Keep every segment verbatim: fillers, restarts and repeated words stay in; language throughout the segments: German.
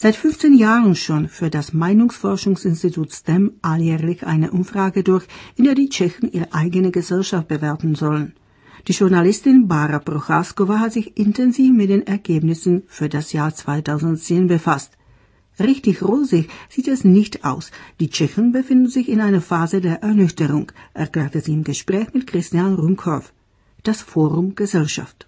Seit fünfzehn Jahren schon führt das Meinungsforschungsinstitut S T E M alljährlich eine Umfrage durch, in der die Tschechen ihre eigene Gesellschaft bewerten sollen. Die Journalistin Bára Procházková hat sich intensiv mit den Ergebnissen für das Jahr zweitausendzehn befasst. Richtig rosig sieht es nicht aus. Die Tschechen befinden sich in einer Phase der Ernüchterung, erklärte sie im Gespräch mit Christian Rumkorff. Das Forum Gesellschaft.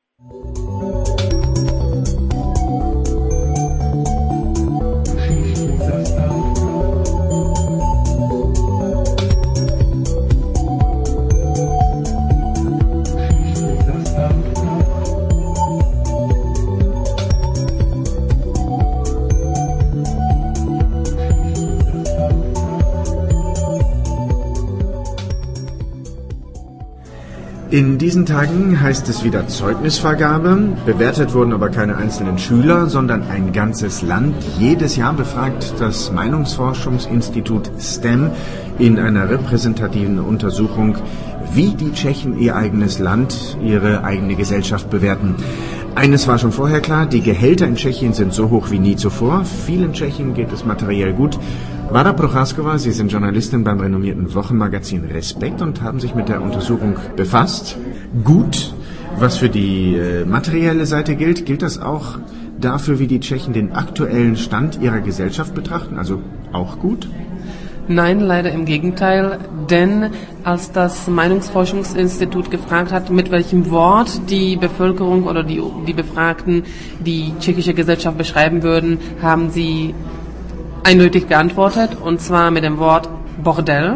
In diesen Tagen heißt es wieder Zeugnisvergabe. Bewertet wurden aber keine einzelnen Schüler, sondern ein ganzes Land. Jedes Jahr befragt das Meinungsforschungsinstitut S T E M in einer repräsentativen Untersuchung, wie die Tschechen ihr eigenes Land, ihre eigene Gesellschaft bewerten. Eines war schon vorher klar, die Gehälter in Tschechien sind so hoch wie nie zuvor. Vielen Tschechen geht es materiell gut. Bára Procházková, Sie sind Journalistin beim renommierten Wochenmagazin Respekt und haben sich mit der Untersuchung befasst. Gut, was für die äh, materielle Seite gilt, gilt das auch dafür, wie die Tschechen den aktuellen Stand ihrer Gesellschaft betrachten, also auch gut? Nein, leider im Gegenteil, denn als das Meinungsforschungsinstitut gefragt hat, mit welchem Wort die Bevölkerung oder die, die Befragten die tschechische Gesellschaft beschreiben würden, haben sie eindeutig geantwortet, und zwar mit dem Wort Bordell.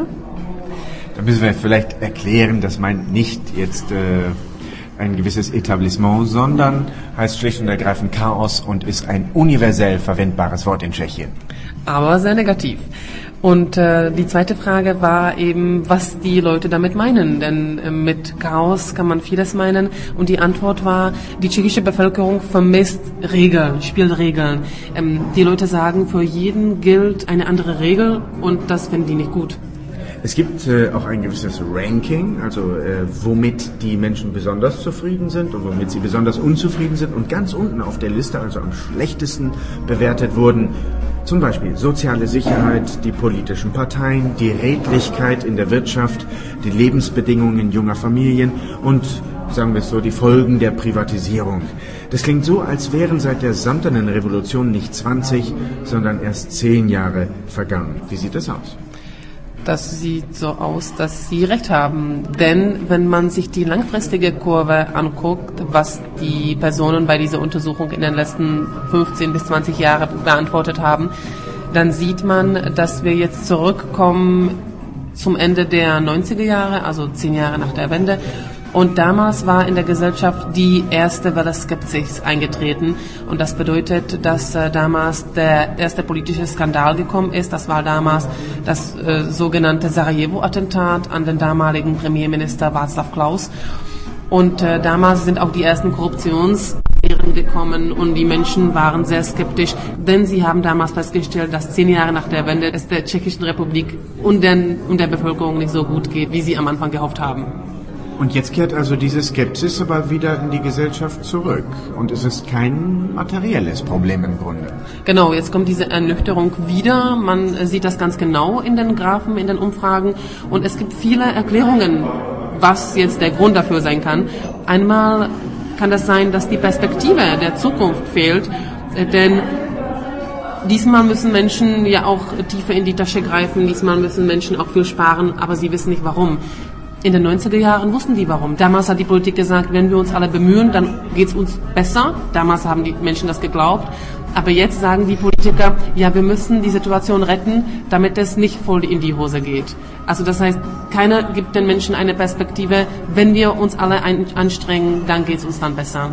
Da müssen wir vielleicht erklären, das meint nicht jetzt äh, ein gewisses Etablissement, sondern heißt schlicht und ergreifend Chaos und ist ein universell verwendbares Wort in Tschechien. Aber sehr negativ. Und äh, die zweite Frage war eben, was die Leute damit meinen, denn äh, mit Chaos kann man vieles meinen, und die Antwort war, die tschechische Bevölkerung vermisst Regeln, Spielregeln. Ähm, die Leute sagen, für jeden gilt eine andere Regel, und das finden die nicht gut. Es gibt äh, auch ein gewisses Ranking, also äh, womit die Menschen besonders zufrieden sind und womit sie besonders unzufrieden sind, und ganz unten auf der Liste, also am schlechtesten bewertet wurden, zum Beispiel soziale Sicherheit, die politischen Parteien, die Redlichkeit in der Wirtschaft, die Lebensbedingungen junger Familien und, sagen wir es so, die Folgen der Privatisierung. Das klingt so, als wären seit der Samtenen Revolution nicht zwanzig, sondern erst zehn Jahre vergangen. Wie sieht das aus? Das sieht so aus, dass Sie recht haben. Denn wenn man sich die langfristige Kurve anguckt, was die Personen bei dieser Untersuchung in den letzten fünfzehn bis zwanzig Jahren beantwortet haben, dann sieht man, dass wir jetzt zurückkommen zum Ende der neunziger Jahre, also zehn Jahre nach der Wende. Und damals war in der Gesellschaft die erste Welle Skepsis eingetreten. Und das bedeutet, dass äh, damals der erste politische Skandal gekommen ist. Das war damals das äh, sogenannte Sarajevo-Attentat an den damaligen Premierminister Václav Klaus. Und äh, damals sind auch die ersten Korruptionsaffären gekommen, und die Menschen waren sehr skeptisch, denn sie haben damals festgestellt, dass zehn Jahre nach der Wende es der Tschechischen Republik und, den, und der Bevölkerung nicht so gut geht, wie sie am Anfang gehofft haben. Und jetzt kehrt also diese Skepsis aber wieder in die Gesellschaft zurück. Und es ist kein materielles Problem im Grunde. Genau, jetzt kommt diese Ernüchterung wieder. Man sieht das ganz genau in den Graphen, in den Umfragen. Und es gibt viele Erklärungen, was jetzt der Grund dafür sein kann. Einmal kann das sein, dass die Perspektive der Zukunft fehlt. Denn diesmal müssen Menschen ja auch tiefer in die Tasche greifen. Diesmal müssen Menschen auch viel sparen, aber sie wissen nicht warum. In den neunziger Jahren wussten die warum. Damals hat die Politik gesagt, wenn wir uns alle bemühen, dann geht es uns besser. Damals haben die Menschen das geglaubt. Aber jetzt sagen die Politiker, ja, wir müssen die Situation retten, damit es nicht voll in die Hose geht. Also das heißt, keiner gibt den Menschen eine Perspektive, wenn wir uns alle ein- anstrengen, dann geht es uns dann besser.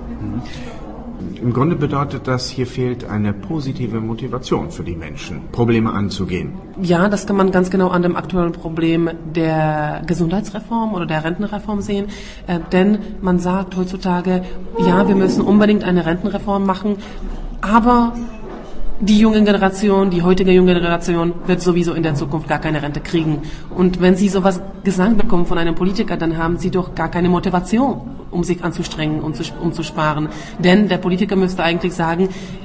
Im Grunde bedeutet das, hier fehlt eine positive Motivation für die Menschen, Probleme anzugehen. Ja, das kann man ganz genau an dem aktuellen Problem der Gesundheitsreform oder der Rentenreform sehen. Äh, denn man sagt heutzutage, ja, wir müssen unbedingt eine Rentenreform machen, aber die junge Generation, die heutige junge Generation wird sowieso in der Zukunft gar keine Rente kriegen. Und wenn sie sowas gesagt bekommen von einem Politiker, dann haben sie doch gar keine Motivation, um sich anzustrengen und um zu sparen. Denn der Politiker müsste eigentlich sagen,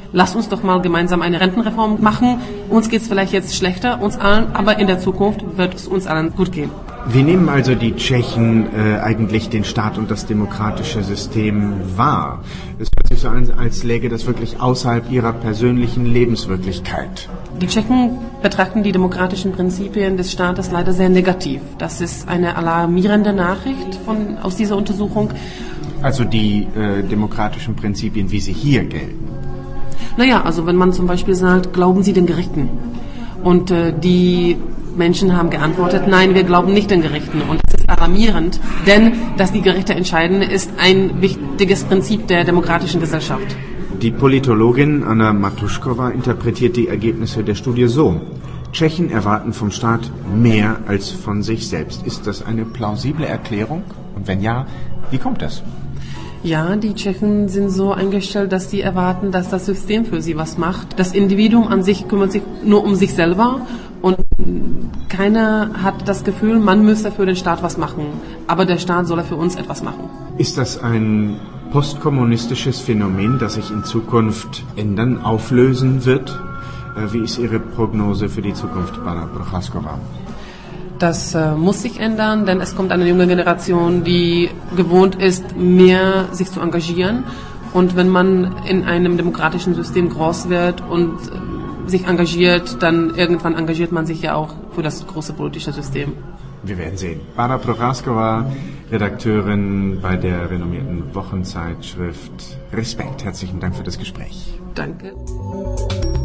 Lass uns doch mal gemeinsam eine Rentenreform machen. Uns geht es vielleicht jetzt schlechter, uns allen, aber in der Zukunft wird es uns allen gut gehen. Wie nehmen also die Tschechen äh, eigentlich den Staat und das demokratische System wahr? Es hört sich so an, als läge das wirklich außerhalb ihrer persönlichen Lebenswirklichkeit. Die Tschechen betrachten die demokratischen Prinzipien des Staates leider sehr negativ. Das ist eine alarmierende Nachricht von, aus dieser Untersuchung. Also die äh, demokratischen Prinzipien, wie sie hier gelten. Naja, also wenn man zum Beispiel sagt, glauben Sie den Gerichten? Und äh, die Menschen haben geantwortet, nein, wir glauben nicht den Gerichten. Und das ist alarmierend, denn dass die Gerichte entscheiden, ist ein wichtiges Prinzip der demokratischen Gesellschaft. Die Politologin Anna Matuschkova interpretiert die Ergebnisse der Studie so. Tschechen erwarten vom Staat mehr als von sich selbst. Ist das eine plausible Erklärung? Und wenn ja, wie kommt das? Ja, die Tschechen sind so eingestellt, dass sie erwarten, dass das System für sie was macht. Das Individuum an sich kümmert sich nur um sich selber und keiner hat das Gefühl, man müsse für den Staat was machen. Aber der Staat solle für uns etwas machen. Ist das ein postkommunistisches Phänomen, das sich in Zukunft ändern, auflösen wird? Wie ist Ihre Prognose für die Zukunft, Barbara Prochaskova? Das äh, muss sich ändern, denn es kommt eine junge Generation, die gewohnt ist, mehr sich zu engagieren. Und wenn man in einem demokratischen System groß wird und äh, sich engagiert, dann irgendwann engagiert man sich ja auch für das große politische System. Wir werden sehen. Barbara Prochaskova, Redakteurin bei der renommierten Wochenzeitschrift Respekt. Herzlichen Dank für das Gespräch. Danke.